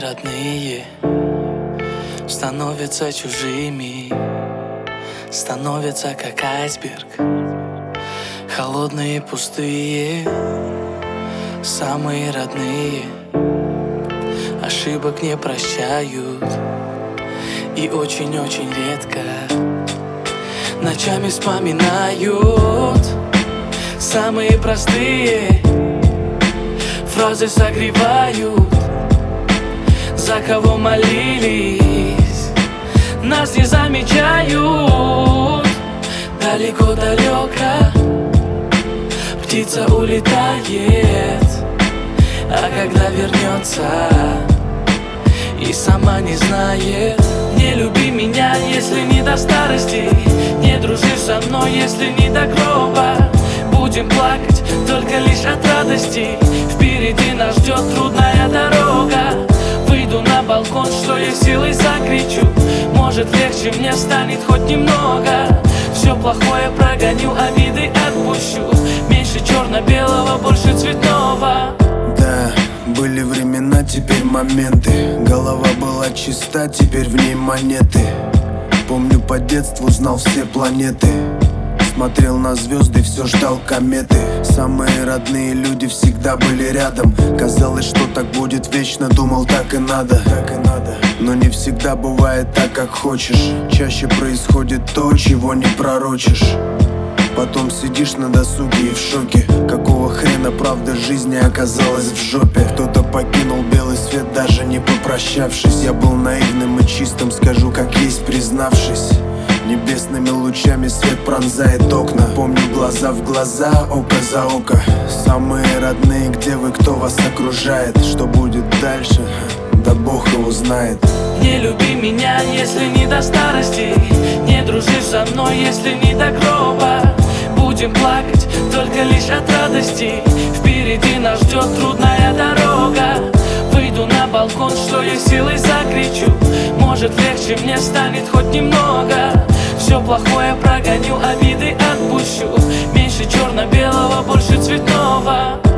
родные становятся чужими, становятся как айсберг, холодные, пустые. Самые родные ошибок не прощают, и очень-очень редко ночами вспоминают. Самые простые фразы согревают, за кого молились, нас не замечают. Далеко-далеко птица улетает, а когда вернется и сама не знает. Не люби меня, если не до старости, не дружи со мной, если не до гроба. Будем плакать только лишь от радости, впереди нас ждет трудная дорога. Выйду на балкон, что есть силой закричу, может легче мне станет хоть немного. Все плохое прогоню, обиды отпущу, меньше черно-белого, больше цветного. Да, были времена, теперь моменты. Голова была чиста, теперь в ней монеты. Помню, по детству знал все планеты, смотрел на звезды, все ждал кометы. Самые родные люди всегда были рядом. Казалось, что так будет вечно, думал, так и надо. Но не всегда бывает так, как хочешь. Чаще происходит то, чего не пророчишь. Потом сидишь на досуге и в шоке. Какого хрена правда жизни оказалась в жопе? Кто-то покинул белый свет, даже не попрощавшись. Я был наивным и чистым, скажу как есть, признавшись. Небесными лучами свет пронзает окна. Помню глаза в глаза, око за око. Самые родные, где вы, кто вас окружает? Что будет дальше? Да Бог его знает. Не люби меня, если не до старости, не дружи со мной, если не до гроба. Будем плакать только лишь от радости, впереди нас ждет трудная дорога. Выйду на балкон, что есть силой закричу, может легче мне станет хоть немного. Все плохое прогоню, обиды отпущу, меньше черно-белого, больше цветного.